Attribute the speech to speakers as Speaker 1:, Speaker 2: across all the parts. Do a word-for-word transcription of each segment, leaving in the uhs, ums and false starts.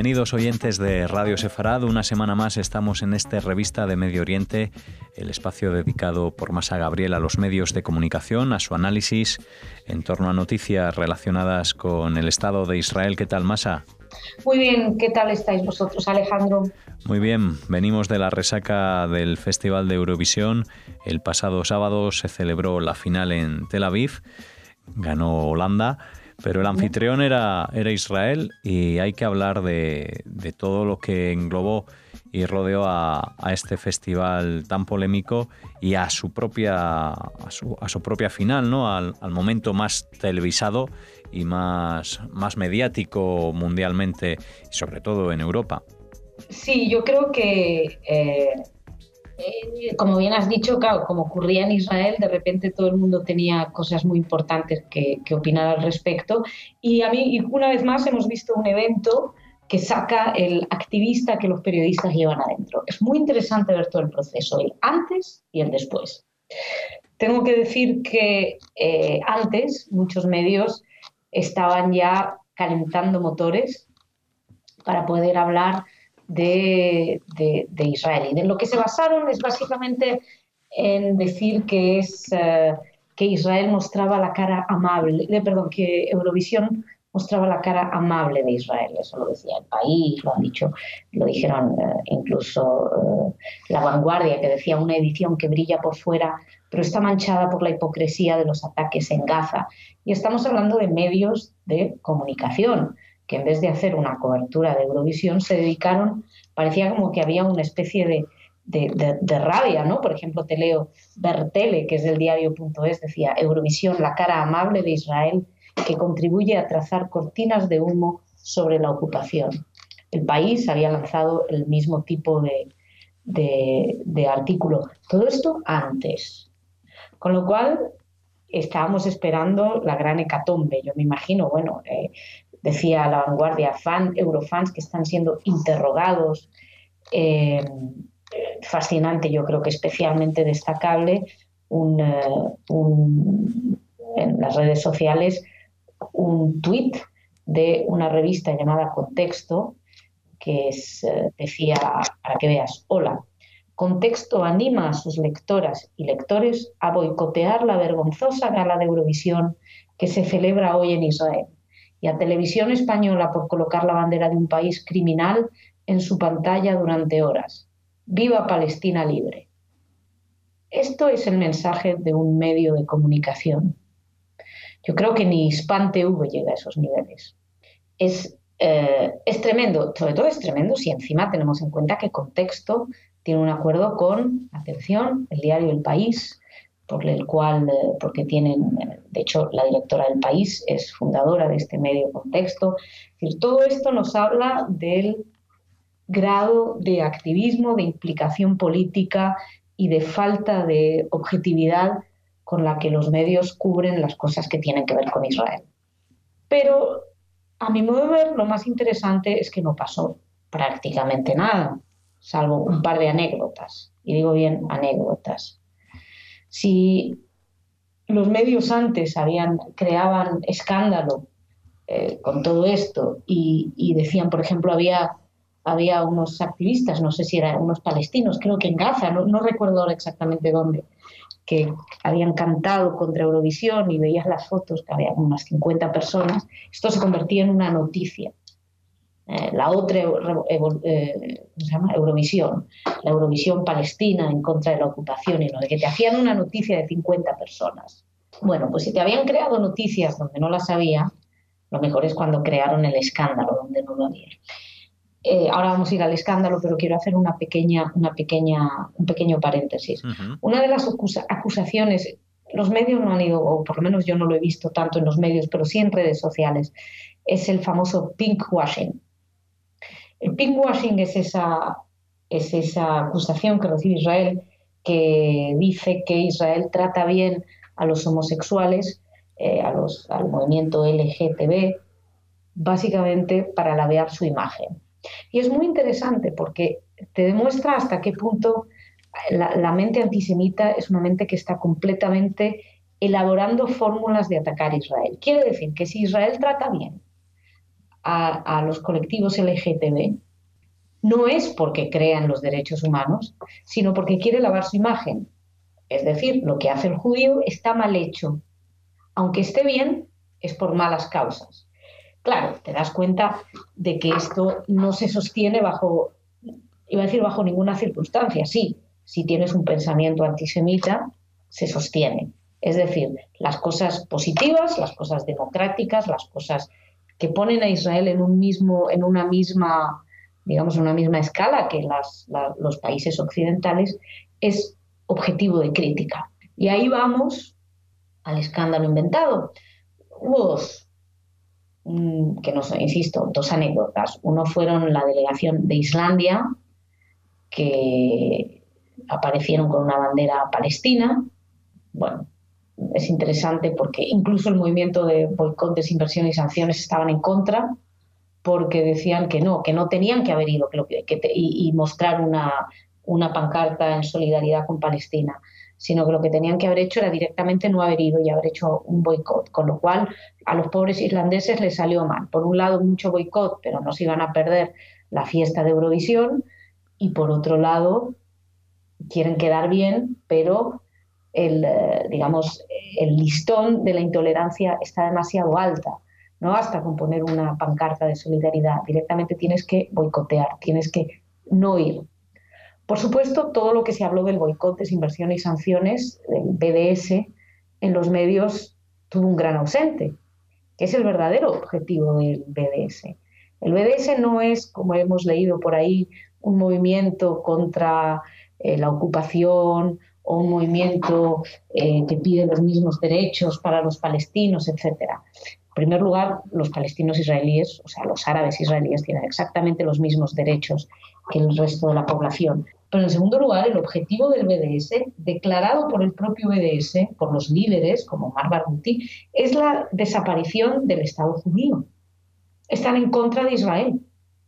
Speaker 1: Bienvenidos oyentes de Radio Sefarad. Una semana más estamos en esta revista de Medio Oriente, el espacio dedicado por Masa Gabriel a los medios de comunicación, a su análisis en torno a noticias relacionadas con el Estado de Israel. ¿Qué tal, Masa?
Speaker 2: Muy bien, ¿qué tal estáis vosotros, Alejandro?
Speaker 1: Muy bien, venimos de la resaca del Festival de Eurovisión. El pasado sábado se celebró la final en Tel Aviv, ganó Holanda, pero el anfitrión era, era Israel, y hay que hablar de, de todo lo que englobó y rodeó a, a este festival tan polémico y a su propia, a su, a su propia final, ¿no? Al, al momento más televisado y más, más mediático mundialmente, y sobre todo en Europa.
Speaker 2: Sí, yo creo que, eh, eh, como bien has dicho, claro, como ocurría en Israel, de repente todo el mundo tenía cosas muy importantes que, que opinar al respecto. Y a mí, una vez más, hemos visto un evento que saca el activista que los periodistas llevan adentro. Es muy interesante ver todo el proceso, el antes y el después. Tengo que decir que eh, antes muchos medios estaban ya calentando motores para poder hablar de, de, de Israel. Y de lo que se basaron es básicamente en decir que, es, uh, que Israel mostraba la cara amable, de, perdón, que Eurovisión mostraba la cara amable de Israel. Eso lo decía El País, lo han dicho, lo dijeron uh, incluso uh, La Vanguardia, que decía una edición que brilla por fuera, pero está manchada por la hipocresía de los ataques en Gaza. Y estamos hablando de medios de comunicación, que en vez de hacer una cobertura de Eurovisión se dedicaron, parecía como que había una especie de, de, de, de rabia, ¿no? Por ejemplo, te leo Bertele, que es del diario punto es, decía: Eurovisión, la cara amable de Israel que contribuye a trazar cortinas de humo sobre la ocupación. El País había lanzado el mismo tipo de, de, de artículo. Todo esto antes. Con lo cual estábamos esperando la gran hecatombe. Yo me imagino, bueno, eh, decía La Vanguardia, fan, eurofans que están siendo interrogados. Eh, fascinante, yo creo que especialmente destacable, un, uh, un, en las redes sociales, un tuit de una revista llamada Contexto, que es, uh, decía, para que veas: hola, Contexto anima a sus lectoras y lectores a boicotear la vergonzosa gala de Eurovisión que se celebra hoy en Israel, y a Televisión Española por colocar la bandera de un país criminal en su pantalla durante horas. ¡Viva Palestina libre! Esto es el mensaje de un medio de comunicación. Yo creo que ni Hispan T V llega a esos niveles. Es, eh, es tremendo, sobre todo es tremendo si encima tenemos en cuenta que Contexto tiene un acuerdo con, atención, el diario El País, por el cual, eh, porque tienen, de hecho, la directora del País es fundadora de este medio Contexto. Es decir, todo esto nos habla del grado de activismo, de implicación política y de falta de objetividad con la que los medios cubren las cosas que tienen que ver con Israel. Pero, a mi modo de ver, lo más interesante es que no pasó prácticamente nada, salvo un par de anécdotas. Y digo bien anécdotas. Si los medios antes habían, creaban escándalo eh, con todo esto y, y decían, por ejemplo, había, había unos activistas, no sé si eran unos palestinos, creo que en Gaza, no, no recuerdo ahora exactamente dónde, que habían cantado contra Eurovisión y veías las fotos, que había unas cincuenta personas, esto se convertía en una noticia. Eh, la otra eh, eh, ¿cómo se llama? Eurovisión, la Eurovisión Palestina en contra de la ocupación, y no, de que te hacían una noticia de cincuenta personas. Bueno, pues si te habían creado noticias donde no las había, lo mejor es cuando crearon el escándalo donde no lo había. Eh, ahora vamos a ir al escándalo, pero quiero hacer una pequeña, una pequeña, un pequeño paréntesis. Uh-huh. Una de las acusa- acusaciones, los medios no han ido, o por lo menos yo no lo he visto tanto en los medios, pero sí en redes sociales, es el famoso pinkwashing. El pinkwashing es esa, es esa acusación que recibe Israel, que dice que Israel trata bien a los homosexuales, eh, a los, al movimiento L G T B, básicamente para ladear su imagen. Y es muy interesante porque te demuestra hasta qué punto la, la mente antisemita es una mente que está completamente elaborando fórmulas de atacar a Israel. Quiere decir que si Israel trata bien a, a los colectivos L G T B no es porque crea en los derechos humanos, sino porque quiere lavar su imagen. Es decir, lo que hace el judío está mal hecho. Aunque esté bien, es por malas causas. Claro, te das cuenta de que esto no se sostiene bajo, iba a decir bajo ninguna circunstancia. Sí, si tienes un pensamiento antisemita, se sostiene. Es decir, las cosas positivas, las cosas democráticas, las cosas que ponen a Israel en, un mismo, en una misma, digamos, una misma escala que las, la, los países occidentales, es objetivo de crítica. Y ahí vamos al escándalo inventado. Hubo dos, que no sé, insisto, dos anécdotas. Uno fueron la delegación de Islandia, que aparecieron con una bandera palestina. Bueno, es interesante porque incluso el movimiento de boicot, desinversión y sanciones estaban en contra, porque decían que no, que no tenían que haber ido que, que te, y, y mostrar una, una pancarta en solidaridad con Palestina, sino que lo que tenían que haber hecho era directamente no haber ido y haber hecho un boicot, con lo cual a los pobres irlandeses les salió mal. Por un lado, mucho boicot, pero no se iban a perder la fiesta de Eurovisión, y por otro lado, quieren quedar bien, pero el, digamos, el listón de la intolerancia está demasiado alta. No basta con poner una pancarta de solidaridad, directamente tienes que boicotear, tienes que no ir. Por supuesto, todo lo que se habló del boicot, desinversión y sanciones, del B D S, en los medios tuvo un gran ausente, que es el verdadero objetivo del B D S. El B D S no es, como hemos leído por ahí, un movimiento contra eh, la ocupación o un movimiento eh, que pide los mismos derechos para los palestinos, etcétera. En primer lugar, los palestinos israelíes, o sea, los árabes israelíes, tienen exactamente los mismos derechos que el resto de la población. Pero en segundo lugar, el objetivo del B D S, declarado por el propio B D S, por los líderes como Omar Barghouti, es la desaparición del Estado judío. Están en contra de Israel.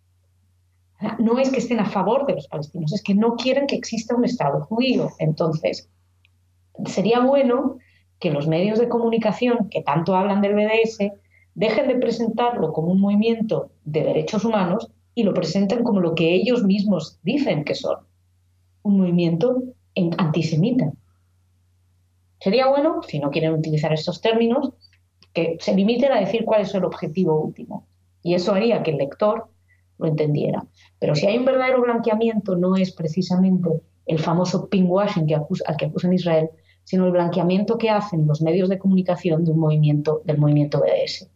Speaker 2: No es que estén a favor de los palestinos, es que no quieren que exista un Estado judío. Entonces, sería bueno que los medios de comunicación que tanto hablan del B D S dejen de presentarlo como un movimiento de derechos humanos y lo presenten como lo que ellos mismos dicen que son, un movimiento antisemita. Sería bueno, si no quieren utilizar estos términos, que se limiten a decir cuál es el objetivo último. Y eso haría que el lector lo entendiera. Pero si hay un verdadero blanqueamiento, no es precisamente el famoso pinkwashing que acusa, al que acusan Israel, sino el blanqueamiento que hacen los medios de comunicación de un movimiento, del movimiento B D S.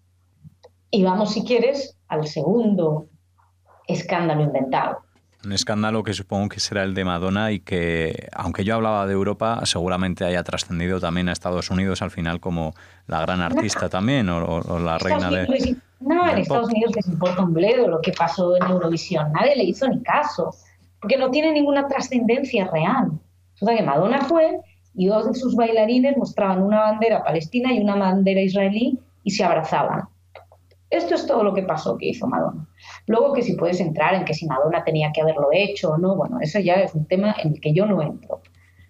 Speaker 2: Y vamos, si quieres, al segundo escándalo inventado.
Speaker 1: Un escándalo que supongo que será el de Madonna y que, aunque yo hablaba de Europa, seguramente haya trascendido también a Estados Unidos al final como la gran artista no. también, o, o la reina de...
Speaker 2: Les, no, en Estados pop. Unidos les importa un bledo lo que pasó en Eurovisión. Nadie le hizo ni caso, porque no tiene ninguna trascendencia real. O sea que Madonna fue y dos de sus bailarines mostraban una bandera palestina y una bandera israelí y se abrazaban. Esto es todo lo que pasó que hizo Madonna. Luego, que si puedes entrar en que si Madonna tenía que haberlo hecho o no, bueno, eso ya es un tema en el que yo no entro,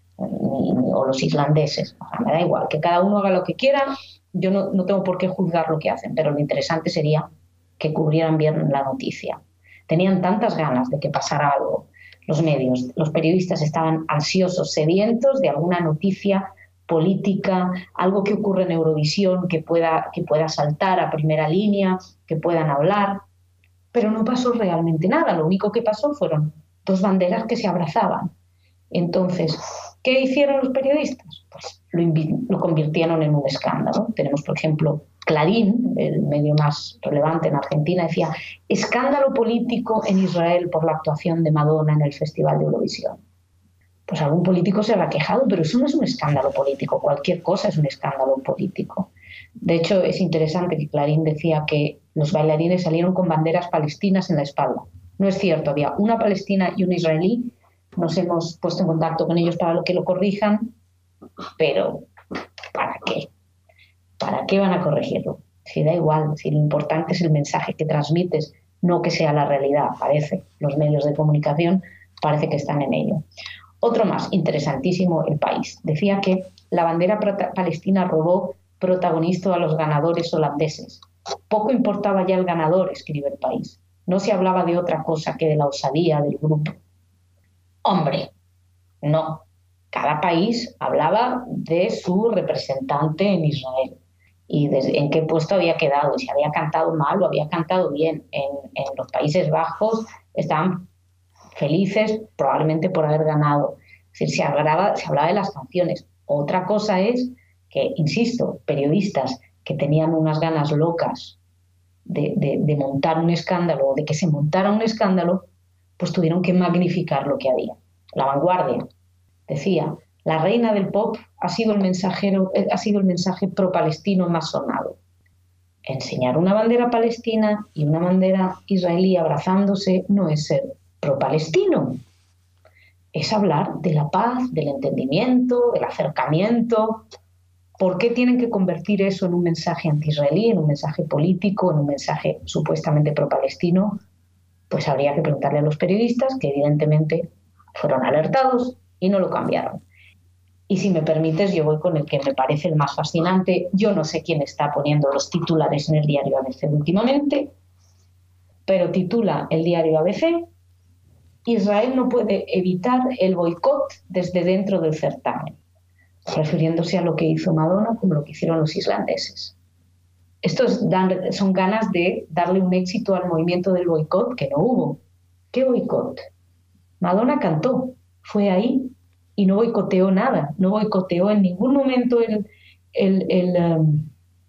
Speaker 2: ni, ni, o los islandeses, o sea, me da igual, que cada uno haga lo que quiera, yo no, no tengo por qué juzgar lo que hacen, pero lo interesante sería que cubrieran bien la noticia. Tenían tantas ganas de que pasara algo, los medios, los periodistas estaban ansiosos, sedientos de alguna noticia política, algo que ocurre en Eurovisión que pueda, que pueda saltar a primera línea, que puedan hablar, pero no pasó realmente nada. Lo único que pasó fueron dos banderas que se abrazaban. Entonces, ¿qué hicieron los periodistas? Pues lo, lo convirtieron en un escándalo. Tenemos, por ejemplo, Clarín, el medio más relevante en Argentina, decía: escándalo político en Israel por la actuación de Madonna en el Festival de Eurovisión. Pues algún político se habrá quejado, pero eso no es un escándalo político, cualquier cosa es un escándalo político. De hecho, es interesante que Clarín decía que los bailarines salieron con banderas palestinas en la espalda. No es cierto, había una palestina y una israelí, nos hemos puesto en contacto con ellos para que lo corrijan, pero ¿para qué? ¿Para qué van a corregirlo? Si da igual, si lo importante es el mensaje que transmites, no que sea la realidad, parece. Los medios de comunicación parece que están en ello. Otro más, interesantísimo, El País. Decía que la bandera palestina robó protagonismo a los ganadores holandeses. poco importaba ya el ganador, escribe El País. No se hablaba de otra cosa que de la osadía del grupo. Hombre, no. Cada país hablaba de su representante en Israel y de en qué puesto había quedado, si había cantado mal o había cantado bien. En, en los Países Bajos estaban felices probablemente por haber ganado. Es decir, se hablaba, se hablaba de las canciones. Otra cosa es que, insisto, periodistas que tenían unas ganas locas de, de, de montar un escándalo o de que se montara un escándalo, pues tuvieron que magnificar lo que había. La Vanguardia decía: la reina del pop ha sido el mensajero, ha sido el mensaje pro-palestino más sonado. Enseñar una bandera palestina y una bandera israelí abrazándose no es ser pro-palestino. Es hablar de la paz, del entendimiento, del acercamiento. ¿Por qué tienen que convertir eso en un mensaje anti-israelí, en un mensaje político, en un mensaje supuestamente pro-palestino? Pues habría que preguntarle a los periodistas, que evidentemente fueron alertados y no lo cambiaron. Y si me permites, yo voy con el que me parece el más fascinante. Yo no sé quién está poniendo los titulares en el diario A B C últimamente, pero titula el diario A B C: Israel no puede evitar el boicot desde dentro del certamen, refiriéndose a lo que hizo Madonna como lo que hicieron los islandeses. Estos dan, son ganas de darle un éxito al movimiento del boicot que no hubo. ¿Qué boicot? Madonna cantó, fue ahí y no boicoteó nada, no boicoteó en ningún momento el, el, el, um,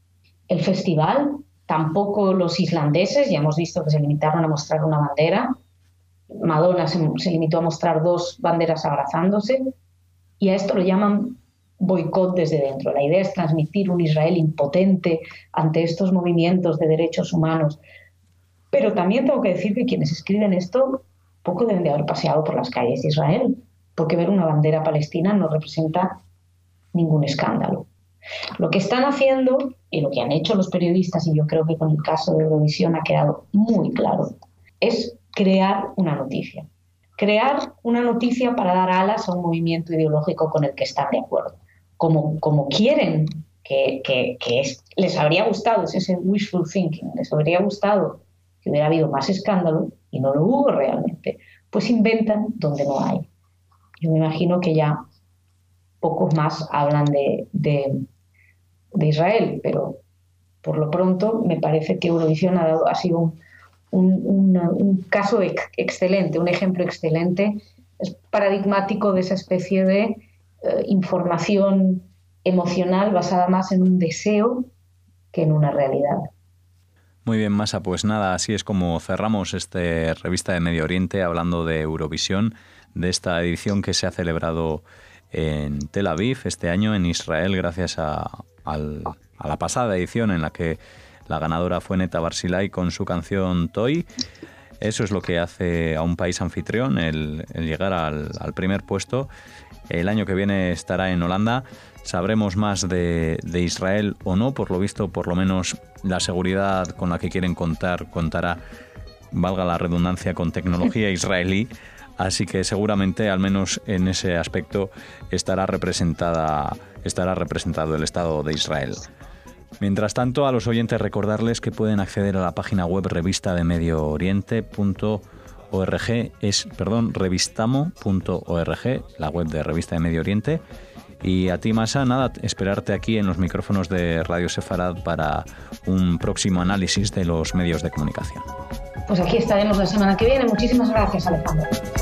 Speaker 2: el festival, tampoco los islandeses. Ya hemos visto que se limitaron a mostrar una bandera. Madonna se, se limitó a mostrar dos banderas abrazándose, y a esto lo llaman boicot desde dentro. La idea es transmitir un Israel impotente ante estos movimientos de derechos humanos. Pero también tengo que decir que quienes escriben esto poco deben de haber paseado por las calles de Israel, porque ver una bandera palestina no representa ningún escándalo. Lo que están haciendo y lo que han hecho los periodistas, y yo creo que con el caso de Eurovisión ha quedado muy claro, es crear una noticia. Crear una noticia para dar alas a un movimiento ideológico con el que están de acuerdo. Como, como quieren, que, que, que es, les habría gustado, es ese wishful thinking, les habría gustado que hubiera habido más escándalo y no lo hubo realmente, pues inventan donde no hay. Yo me imagino que ya pocos más hablan de, de, de Israel, pero por lo pronto me parece que Eurovisión ha, dado, ha sido un, un, un, un caso ex, excelente, un ejemplo excelente, es paradigmático de esa especie de eh, información emocional basada más en un deseo que en una realidad.
Speaker 1: Muy bien, Masa, pues nada, así es como cerramos esta revista de Medio Oriente hablando de Eurovisión, de esta edición que se ha celebrado en Tel Aviv este año, en Israel, gracias a, al, a la pasada edición en la que la ganadora fue Neta Barzilai con su canción Toy. Eso es lo que hace a un país anfitrión, el, el llegar al, al primer puesto. El año que viene estará en Holanda. Sabremos más de, de Israel o no, por lo visto, por lo menos la seguridad con la que quieren contar contará, valga la redundancia, con tecnología israelí, así que seguramente, al menos en ese aspecto, estará representada, estará representado el Estado de Israel. Mientras tanto, a los oyentes recordarles que pueden acceder a la página web revista de medio oriente punto org, es, perdón, revistamo punto org, la web de Revista de Medio Oriente. Y a ti, Masa, nada, esperarte aquí en los micrófonos de Radio Sefarad para un próximo análisis de los medios de comunicación.
Speaker 2: Pues aquí estaremos la semana que viene. Muchísimas gracias, Alejandro.